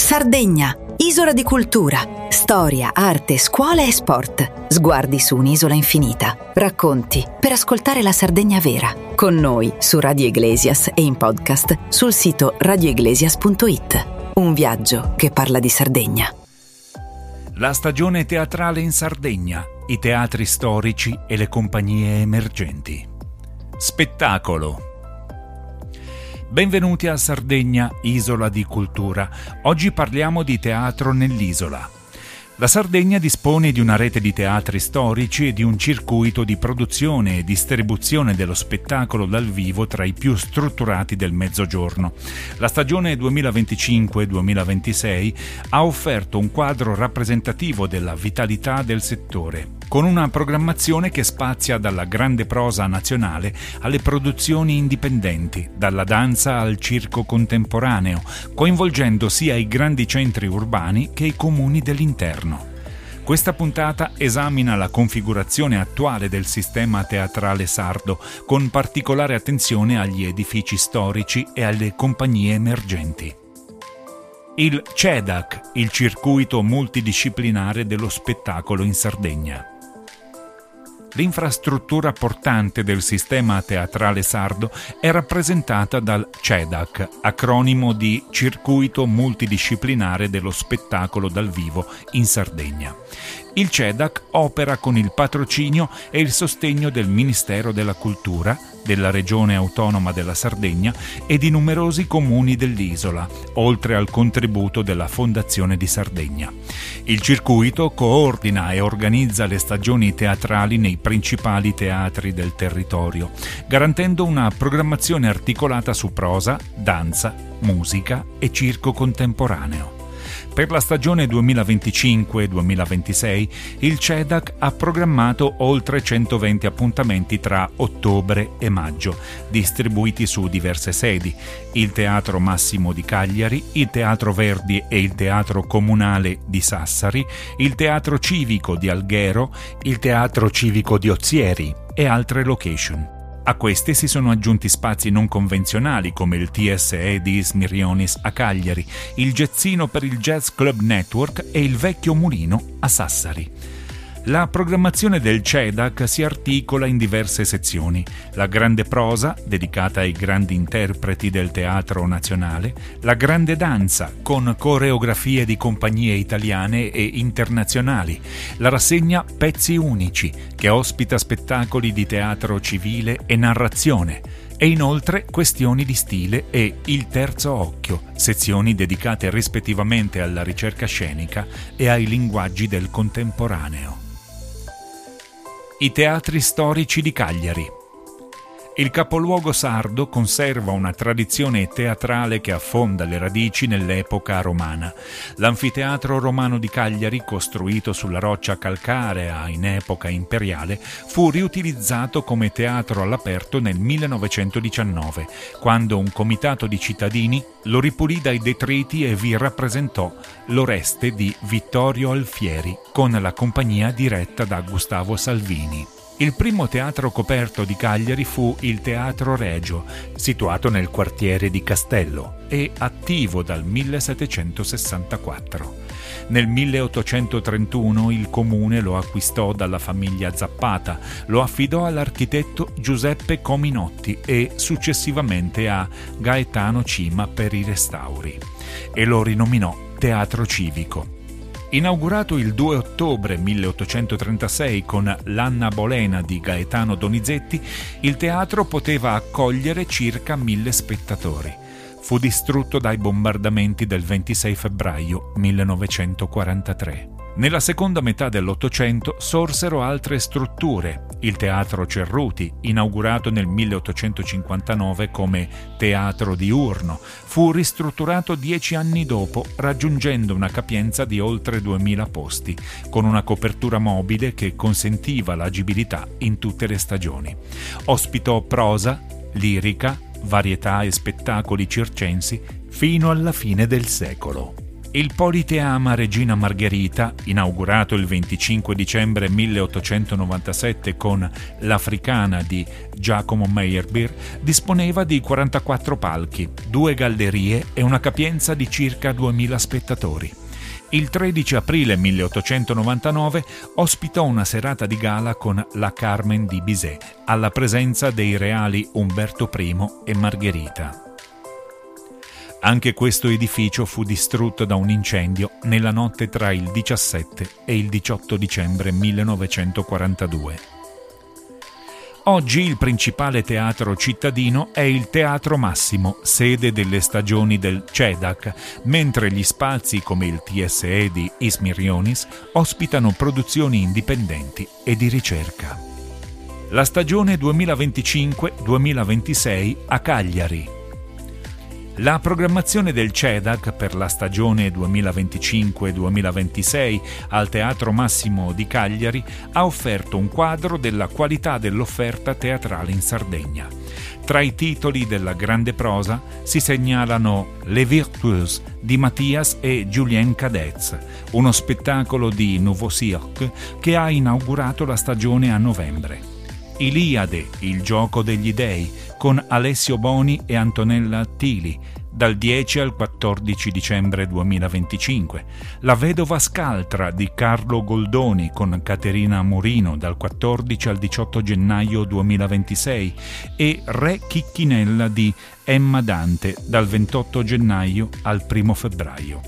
Sardegna, isola di cultura, storia, arte, scuola e sport. Sguardi su un'isola infinita. Racconti per ascoltare la Sardegna vera. Con noi su Radio Iglesias e in podcast sul sito radioiglesias.it. Un viaggio che parla di Sardegna. La stagione teatrale in Sardegna, i teatri storici e le compagnie emergenti. Spettacolo. Benvenuti a Sardegna, isola di cultura. Oggi parliamo di teatro nell'isola. La Sardegna dispone di una rete di teatri storici e di un circuito di produzione e distribuzione dello spettacolo dal vivo tra i più strutturati del Mezzogiorno. La stagione 2025-2026 ha offerto un quadro rappresentativo della vitalità del settore, con una programmazione che spazia dalla grande prosa nazionale alle produzioni indipendenti, dalla danza al circo contemporaneo, coinvolgendo sia i grandi centri urbani che i comuni dell'interno. Questa puntata esamina la configurazione attuale del sistema teatrale sardo, con particolare attenzione agli edifici storici e alle compagnie emergenti. Il CEDAC, il circuito multidisciplinare dello spettacolo in Sardegna. L'infrastruttura portante del sistema teatrale sardo è rappresentata dal CEDAC, acronimo di Circuito Multidisciplinare dello Spettacolo dal Vivo in Sardegna. Il CEDAC opera con il patrocinio e il sostegno del Ministero della Cultura, della Regione Autonoma della Sardegna e di numerosi comuni dell'isola, oltre al contributo della Fondazione di Sardegna. Il circuito coordina e organizza le stagioni teatrali nei principali teatri del territorio, garantendo una programmazione articolata su prosa, danza, musica e circo contemporaneo. Per la stagione 2025-2026 il CEDAC ha programmato oltre 120 appuntamenti tra ottobre e maggio, distribuiti su diverse sedi: il Teatro Massimo di Cagliari, il Teatro Verdi e il Teatro Comunale di Sassari, il Teatro Civico di Alghero, il Teatro Civico di Ozieri e altre location. A queste si sono aggiunti spazi non convenzionali come il TSE di Smirionis a Cagliari, il Jazzino per il Jazz Club Network e il Vecchio Mulino a Sassari. La programmazione del CEDAC si articola in diverse sezioni: la grande prosa, dedicata ai grandi interpreti del teatro nazionale, la grande danza, con coreografie di compagnie italiane e internazionali, la rassegna Pezzi Unici, che ospita spettacoli di teatro civile e narrazione, e inoltre Questioni di stile e Il Terzo Occhio, sezioni dedicate rispettivamente alla ricerca scenica e ai linguaggi del contemporaneo. I teatri storici di Cagliari. Il capoluogo sardo conserva una tradizione teatrale che affonda le radici nell'epoca romana. L'anfiteatro romano di Cagliari, costruito sulla roccia calcarea in epoca imperiale, fu riutilizzato come teatro all'aperto nel 1919, quando un comitato di cittadini lo ripulì dai detriti e vi rappresentò l'Oreste di Vittorio Alfieri, con la compagnia diretta da Gustavo Salvini. Il primo teatro coperto di Cagliari fu il Teatro Regio, situato nel quartiere di Castello e attivo dal 1764. Nel 1831 il comune lo acquistò dalla famiglia Zappata, lo affidò all'architetto Giuseppe Cominotti e successivamente a Gaetano Cima per i restauri, e lo rinominò Teatro Civico. Inaugurato il 2 ottobre 1836 con l'Anna Bolena di Gaetano Donizetti, il teatro poteva accogliere circa 1000 spettatori. Fu distrutto dai bombardamenti del 26 febbraio 1943. Nella seconda metà dell'Ottocento sorsero altre strutture. Il Teatro Cerruti, inaugurato nel 1859 come teatro diurno, fu ristrutturato 10 anni dopo, raggiungendo una capienza di oltre 2000 posti, con una copertura mobile che consentiva l'agibilità in tutte le stagioni. Ospitò prosa, lirica, varietà e spettacoli circensi fino alla fine del secolo. Il Politeama Regina Margherita, inaugurato il 25 dicembre 1897 con L'Africana di Giacomo Meyerbeer, disponeva di 44 palchi, 2 gallerie e una capienza di circa 2000 spettatori. Il 13 aprile 1899 ospitò una serata di gala con La Carmen di Bizet, alla presenza dei reali Umberto I e Margherita. Anche questo edificio fu distrutto da un incendio nella notte tra il 17 e il 18 dicembre 1942. Oggi il principale teatro cittadino è il Teatro Massimo, sede delle stagioni del CEDAC, mentre gli spazi come il TSE di Ismirionis ospitano produzioni indipendenti e di ricerca. La stagione 2025-2026 a Cagliari. La programmazione del CEDAC per la stagione 2025-2026 al Teatro Massimo di Cagliari ha offerto un quadro della qualità dell'offerta teatrale in Sardegna. Tra i titoli della grande prosa si segnalano Les Virtueuses di Mathias e Julien Cadez, uno spettacolo di Nouveau Cirque che ha inaugurato la stagione a novembre. Iliade, il gioco degli dei, con Alessio Boni e Antonella Attili, dal 10 al 14 dicembre 2025. La vedova scaltra di Carlo Goldoni con Caterina Murino, dal 14 al 18 gennaio 2026, e Re Chicchinella di Emma Dante, dal 28 gennaio al 1 febbraio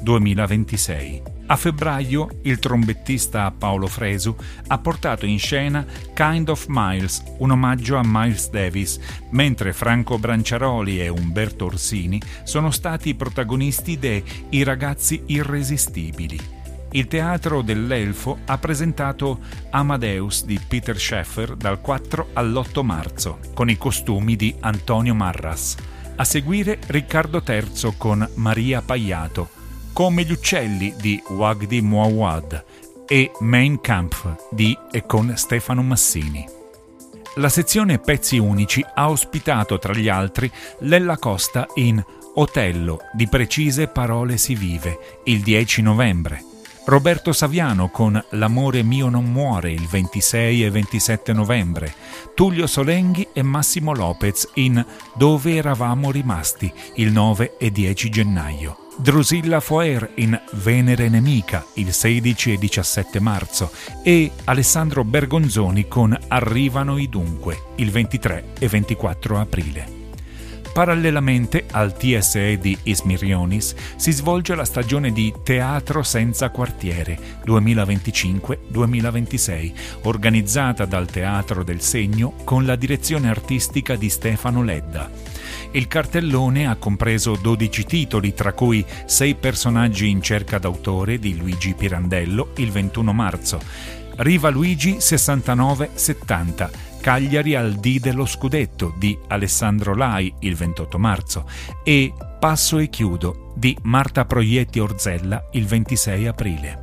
2026. A febbraio il trombettista Paolo Fresu ha portato in scena Kind of Miles, un omaggio a Miles Davis, mentre Franco Branciaroli e Umberto Orsini sono stati protagonisti de I ragazzi irresistibili. Il Teatro dell'Elfo ha presentato Amadeus di Peter Sheffer dal 4 all'8 marzo, con i costumi di Antonio Marras. A seguire Riccardo III con Maria Paiato, Come gli uccelli di Wagdi Mouawad e Mein Kampf di e con Stefano Massini. La sezione Pezzi Unici ha ospitato tra gli altri Lella Costa in Otello, di precise parole si vive, il 10 novembre. Roberto Saviano con L'amore mio non muore il 26 e 27 novembre, Tullio Solenghi e Massimo Lopez in Dove eravamo rimasti il 9 e 10 gennaio, Drusilla Foer in Venere nemica il 16 e 17 marzo e Alessandro Bergonzoni con Arrivano i dunque il 23 e 24 aprile. Parallelamente al TSE di Ismirionis si svolge la stagione di Teatro senza quartiere 2025-2026, organizzata dal Teatro del Segno con la direzione artistica di Stefano Ledda. Il cartellone ha compreso 12 titoli, tra cui 6 personaggi in cerca d'autore di Luigi Pirandello il 21 marzo, Riva Luigi 69-70, Cagliari al D dello Scudetto di Alessandro Lai il 28 marzo e Passo e chiudo di Marta Proietti Orzella il 26 aprile.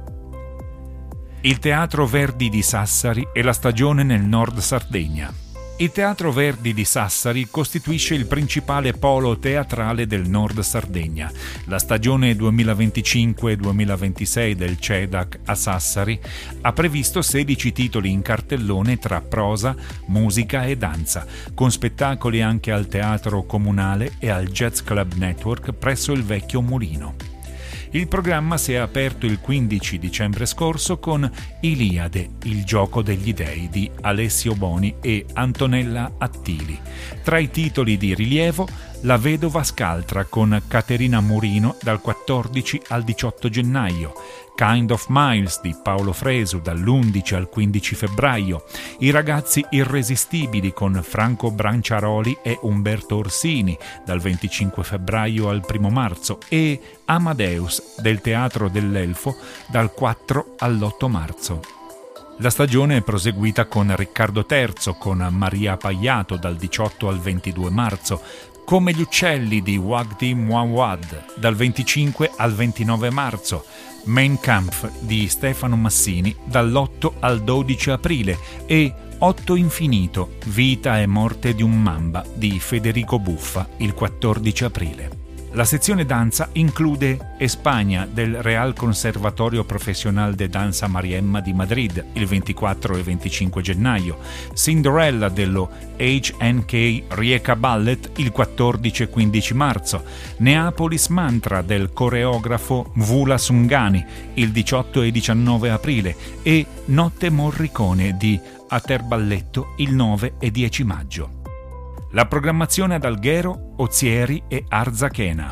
Il Teatro Verdi di Sassari e la stagione nel Nord Sardegna. Il Teatro Verdi di Sassari costituisce il principale polo teatrale del Nord Sardegna. La stagione 2025-2026 del CEDAC a Sassari ha previsto 16 titoli in cartellone tra prosa, musica e danza, con spettacoli anche al Teatro Comunale e al Jazz Club Network presso il Vecchio Mulino. Il programma si è aperto il 15 dicembre scorso con Iliade, il gioco degli dei di Alessio Boni e Antonella Attili. Tra i titoli di rilievo, La vedova scaltra con Caterina Murino dal 14 al 18 gennaio, Kind of Miles di Paolo Fresu dall'11 al 15 febbraio, I ragazzi irresistibili con Franco Branciaroli e Umberto Orsini dal 25 febbraio al 1 marzo e Amadeus del Teatro dell'Elfo dal 4 all'8 marzo. La stagione è proseguita con Riccardo III con Maria Paiato dal 18 al 22 marzo, Come gli uccelli di Wagdi Mouawad dal 25 al 29 marzo, Mein Kampf di Stefano Massini dall'8 al 12 aprile e Otto Infinito, vita e morte di un mamba di Federico Buffa il 14 aprile. La sezione danza include España del Real Conservatorio Profesional de Danza Mariemma di Madrid il 24 e 25 gennaio, Cinderella dello HNK Rijeka Ballet il 14 e 15 marzo, Neapolis Mantra del coreografo Mvula Sungani il 18 e 19 aprile e Notte Morricone di Aterballetto il 9 e 10 maggio. La programmazione ad Alghero, Ozieri e Arzachena.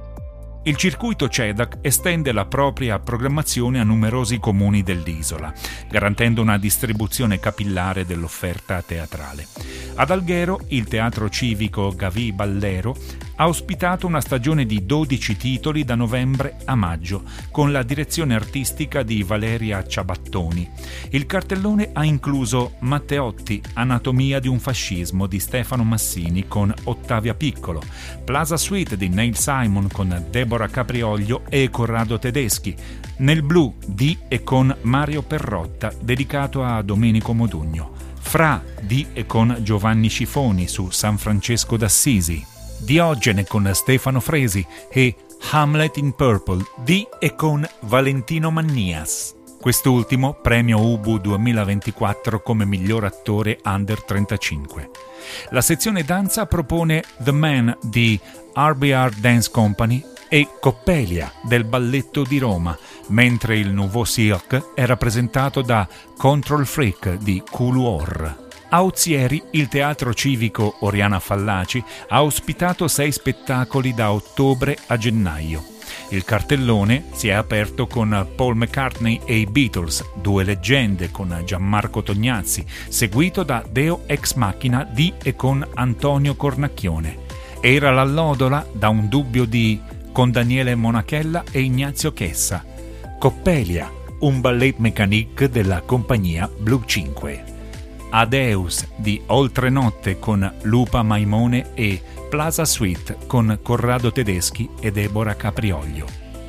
Il circuito CEDAC estende la propria programmazione a numerosi comuni dell'isola, garantendo una distribuzione capillare dell'offerta teatrale. Ad Alghero, il Teatro Civico Gavi Ballero ha ospitato una stagione di 12 titoli da novembre a maggio, con la direzione artistica di Valeria Ciabattoni. Il cartellone ha incluso Matteotti, Anatomia di un fascismo di Stefano Massini con Ottavia Piccolo, Plaza Suite di Neil Simon con Deborah Caprioglio e Corrado Tedeschi, Nel blu di e con Mario Perrotta dedicato a Domenico Modugno, Fra di e con Giovanni Scifoni su San Francesco d'Assisi, Diogene con Stefano Fresi e Hamlet in Purple di e con Valentino Mannias. Quest'ultimo premio Ubu 2024 come miglior attore under 35. La sezione danza propone The Man di RBR Dance Company e Coppelia del Balletto di Roma, mentre il Nouveau Cirque è rappresentato da Control Freak di Couloir. A Ozieri, il Teatro Civico Oriana Fallaci ha ospitato 6 spettacoli da ottobre a gennaio. Il cartellone si è aperto con Paul McCartney e i Beatles, 2 leggende con Gianmarco Tognazzi, seguito da Deo Ex Machina di e con Antonio Cornacchione. Era l'allodola da un dubbio di con Daniele Monachella e Ignazio Chessa. Coppelia, un ballet mécanique della compagnia Blue 5. Adeus di Oltrenotte con Lupa Maimone e Plaza Suite con Corrado Tedeschi e Deborah Caprioglio.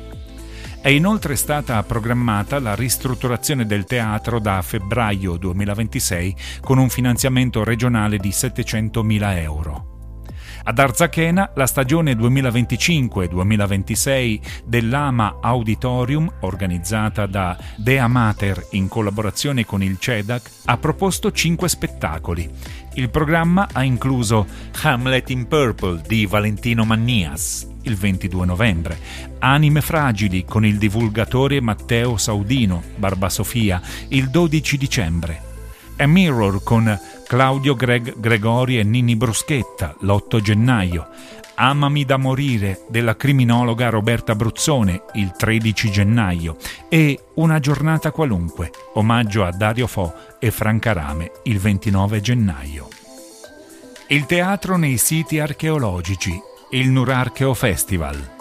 È inoltre stata programmata la ristrutturazione del teatro da febbraio 2026 con un finanziamento regionale di 700.000 euro. Ad Arzachena la stagione 2025-2026 dell'Ama Auditorium, organizzata da De Amater in collaborazione con il CEDAC, ha proposto 5 spettacoli. Il programma ha incluso Hamlet in Purple di Valentino Mannias il 22 novembre, Anime Fragili con il divulgatore Matteo Saudino, Barba Sofia, il 12 dicembre, A Mirror con Claudio Gregori e Nini Bruschetta, l'8 gennaio, Amami da morire della criminologa Roberta Bruzzone, il 13 gennaio, e Una giornata qualunque, omaggio a Dario Fo e Franca Rame, il 29 gennaio. Il teatro nei siti archeologici, il Nurarcheo Festival.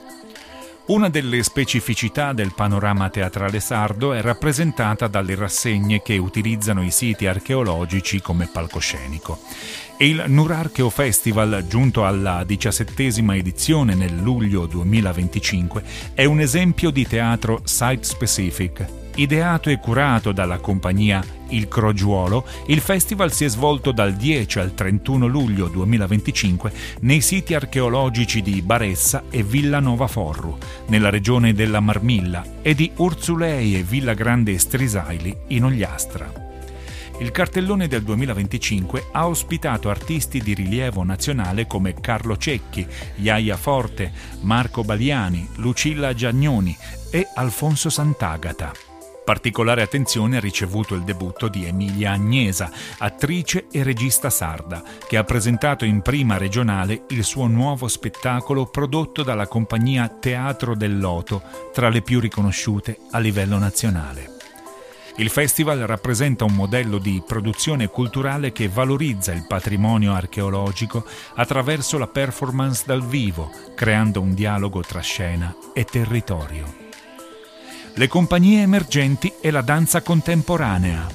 Una delle specificità del panorama teatrale sardo è rappresentata dalle rassegne che utilizzano i siti archeologici come palcoscenico. Il Nurarcheo Festival, giunto alla 17ª edizione nel luglio 2025, è un esempio di teatro site-specific. Ideato e curato dalla compagnia Il Crogiuolo, il festival si è svolto dal 10 al 31 luglio 2025 nei siti archeologici di Baressa e Villanova Forru, nella regione della Marmilla, e di Urzulei e Villa Grande Strisaili in Ogliastra. Il cartellone del 2025 ha ospitato artisti di rilievo nazionale come Carlo Cecchi, Iaia Forte, Marco Baliani, Lucilla Giagnoni e Alfonso Sant'Agata. Particolare attenzione ha ricevuto il debutto di Emilia Agnesa, attrice e regista sarda, che ha presentato in prima regionale il suo nuovo spettacolo prodotto dalla compagnia Teatro del Loto, tra le più riconosciute a livello nazionale. Il festival rappresenta un modello di produzione culturale che valorizza il patrimonio archeologico attraverso la performance dal vivo, creando un dialogo tra scena e territorio. Le compagnie emergenti e la danza contemporanea.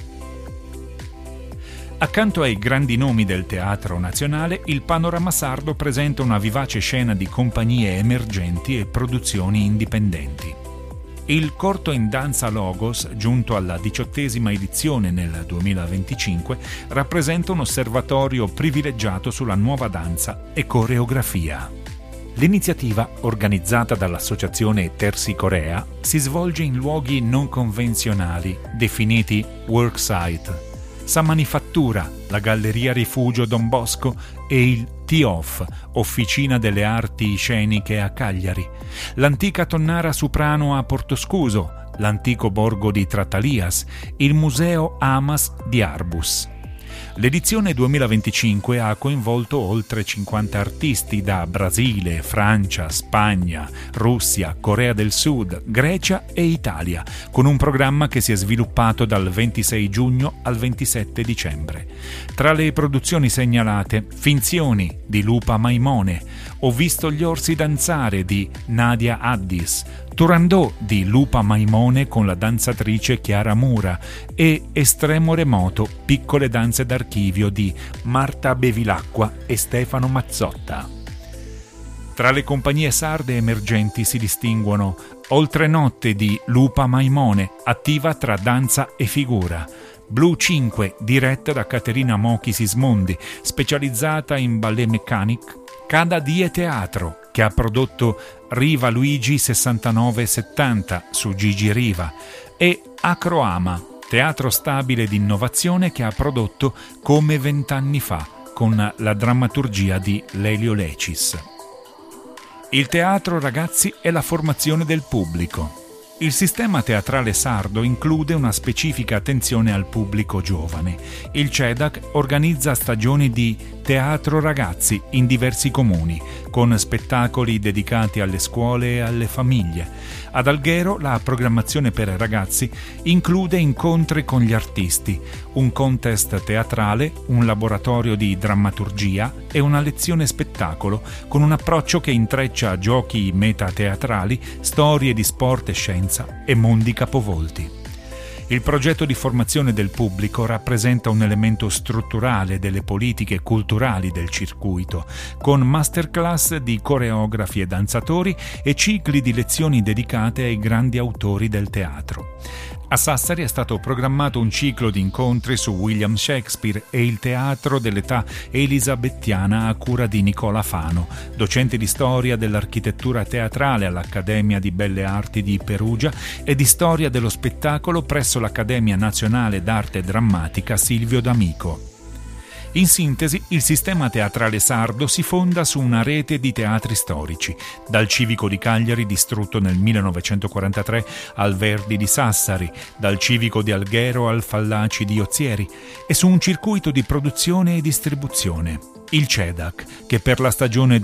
Accanto ai grandi nomi del teatro nazionale, il panorama sardo presenta una vivace scena di compagnie emergenti e produzioni indipendenti. Il corto in danza Logos, giunto alla 18ª edizione nel 2025, rappresenta un osservatorio privilegiato sulla nuova danza e coreografia. L'iniziativa, organizzata dall'associazione Tersi Corea, si svolge in luoghi non convenzionali, definiti worksite. Samanifattura, la Galleria Rifugio Don Bosco e il TIOF, Officina delle Arti Sceniche a Cagliari, l'antica Tonnara Suprano a Portoscuso, l'antico borgo di Trattalias, il Museo Amas di Arbus. L'edizione 2025 ha coinvolto oltre 50 artisti da Brasile, Francia, Spagna, Russia, Corea del Sud, Grecia e Italia, con un programma che si è sviluppato dal 26 giugno al 27 dicembre. Tra le produzioni segnalate, Finzioni di Lupa Maimone, Ho visto gli orsi danzare di Nadia Addis, Turandot di Lupa Maimone con la danzatrice Chiara Mura e Estremo Remoto, piccole danze d'archivio di Marta Bevilacqua e Stefano Mazzotta. Tra le compagnie sarde emergenti si distinguono Oltrenotte di Lupa Maimone, attiva tra danza e figura, Blue 5, diretta da Caterina Mochi Sismondi, specializzata in ballet mécanique, Cada Die Teatro, che ha prodotto Riva Luigi 6970 su Gigi Riva, e Acroama, teatro stabile di innovazione che ha prodotto Come 20 anni fa, con la drammaturgia di Lelio Lecis. Il teatro, ragazzi, è la formazione del pubblico. Il sistema teatrale sardo include una specifica attenzione al pubblico giovane. Il CEDAC organizza stagioni di Teatro Ragazzi in diversi comuni, con spettacoli dedicati alle scuole e alle famiglie. Ad Alghero la programmazione per ragazzi include incontri con gli artisti, un contest teatrale, un laboratorio di drammaturgia e una lezione spettacolo con un approccio che intreccia giochi metateatrali, storie di sport e scienza e mondi capovolti. Il progetto di formazione del pubblico rappresenta un elemento strutturale delle politiche culturali del circuito, con masterclass di coreografi e danzatori e cicli di lezioni dedicate ai grandi autori del teatro. A Sassari è stato programmato un ciclo di incontri su William Shakespeare e il teatro dell'età elisabettiana a cura di Nicola Fano, docente di storia dell'architettura teatrale all'Accademia di Belle Arti di Perugia e di storia dello spettacolo presso l'Accademia Nazionale d'Arte Drammatica Silvio D'Amico. In sintesi, il sistema teatrale sardo si fonda su una rete di teatri storici, dal Civico di Cagliari distrutto nel 1943 al Verdi di Sassari, dal Civico di Alghero al Fallaci di Ozieri, e su un circuito di produzione e distribuzione. Il CEDAC, che per la stagione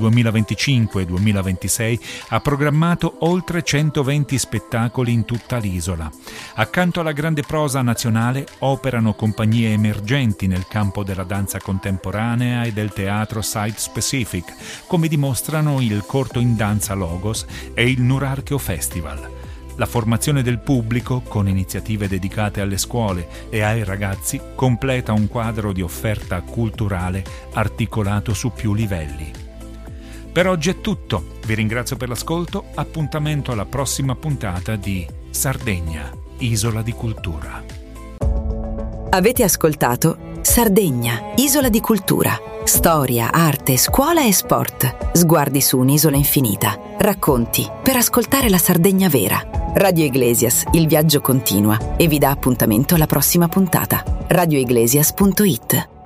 2025-2026 ha programmato oltre 120 spettacoli in tutta l'isola. Accanto alla grande prosa nazionale operano compagnie emergenti nel campo della danza contemporanea e del teatro site-specific, come dimostrano il Corto in Danza Logos e il Nurarcheo Festival. La formazione del pubblico, con iniziative dedicate alle scuole e ai ragazzi, completa un quadro di offerta culturale articolato su più livelli. Per oggi è tutto, vi ringrazio per l'ascolto, appuntamento alla prossima puntata di Sardegna, Isola di Cultura. Avete ascoltato Sardegna, Isola di Cultura. Storia, arte, scuola e sport. Sguardi su un'isola infinita. Racconti per ascoltare la Sardegna vera. Radio Iglesias, il viaggio continua e vi dà appuntamento alla prossima puntata. radioiglesias.it